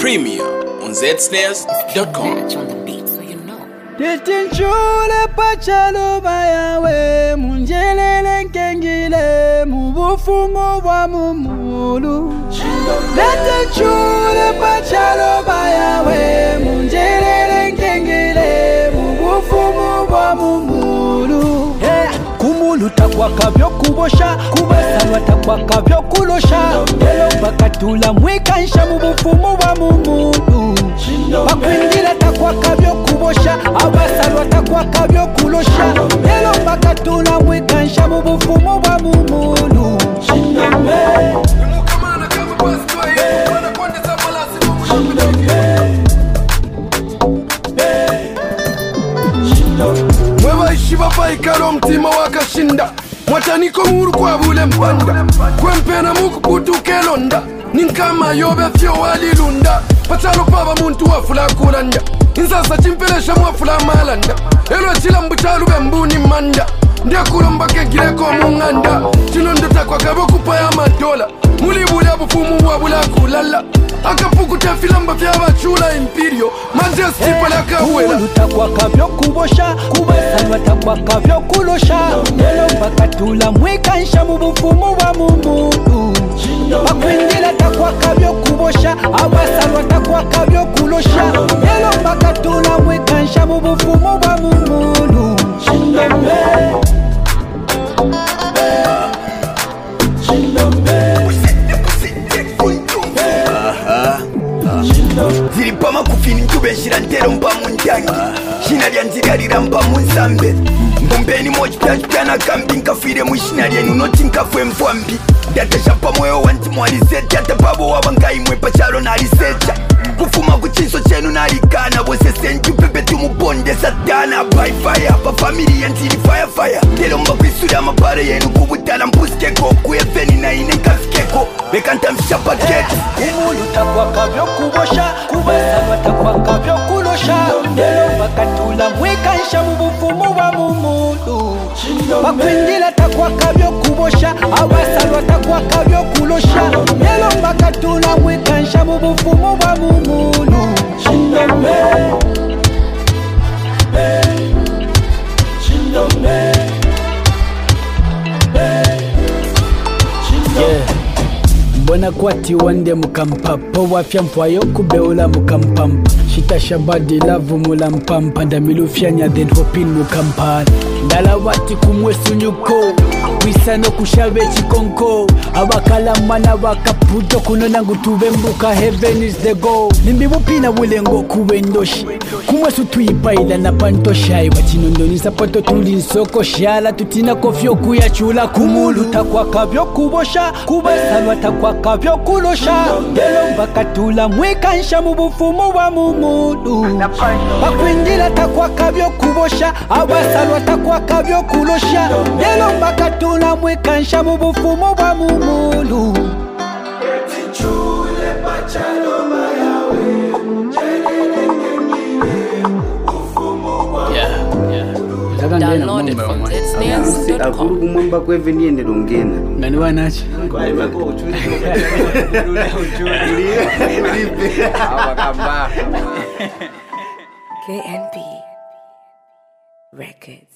Premier on zsnares.com. Titinchule pachalo bayawe munjelele nkengile mubufumo bwa mumulu. Titinchule pachalo bayawe munjelele nkengile mubufumo bwa mumulu. Kumulu takwaka byo kubosha kubasalwa takwaka byo kulosha lelo bakatula mwikansha mubufumo bwa mumulu. Bakwindira takwaka byo kubosha abasalwa takwaka byo kulosha lelo bakatula mwikansha mubufumo bwa mumulu. Mukamana kama pastor yeye wanakwenda malasi mwewa ishiba paikalo mtima wakashinda mwataniko muru kwa bule mpanda kwempena muku putuke londa ninkama yobe fyo walilunda patalo paba muntu wafula kulanda insasa chimpelesha mwafula malanda elo chilambu chalube mbuni manda ndiakulomba kegireko munganda chinondota kwa kabo kupaya madola mulibule bufumu wabula kulala akapukuta filamba vyabachula imperio majesty palaka uwela takwaka byo kubosha kubasalwa takwaka byo kulosha lelo bakatula mwikansha mubufumo bwa mumulu. Bakwindira takwaka byo kubosha abasalwa takwaka byo kulosha lelo bakatula mwikansha mubufumo bwa mumulu. Zilipama kufini nkubeshira ntero mba munjangi shina lya nzigalira mba munsambe mbumbeni mochipyachipya na kambi nkafire mwishina lyenu noti nkafwe mfwambi ndatashapa mweyo wanti mwalisecha tapabo wabangaimwe pachalo nalisecha kufuma kuchiso chenu nalikana bose senju pepe tumubonde satana by fire pa family yantili fire lelo mba kwisula mapare yenu kubutala mpuskeko kuyefeni na ine nkafikeko bekanta mshapa keti Kumulu takwaka byo kubosha kubasalwa takwaka byo kulosha lelo bakatula mwikansha mubufumo bwa mumulu. Bakwindira takwaka byo kubosha abasalwa takwaka byo kulosha lelo bakatula mwikansha mubufumo bwa mumulu. Mbona kwati wande mukampapa wafya mpwayo kubeula mukampampa shita shabadi lavu mula mpampa ndamilufyanya then hopin mukampala ndala wati kumwesunyuko wisano kushabe chikonko abakalamana bakaputo kunona ngutube mbuka heaven is the goal nimbibupina bulengo kubendoshi kumwesu tuyipaila na pantoshai wachinondonisa poto tuli nsoko shala tutina kofyo kuyachula kumulu takwaka byo kubosha kubasalwa takwaka byo kulosha lelo bakatula mwikansha mubufumo bwa mumulu. Bakwindira takwaka byo kubosha abasalwa takwaka byo kulosha lelo bakatula mwikansha mubufumo bwa mumulu. Download it from zsnares.com. Akuru kumwamba kweve niende dongena. Ngani wanachi? KNP Records.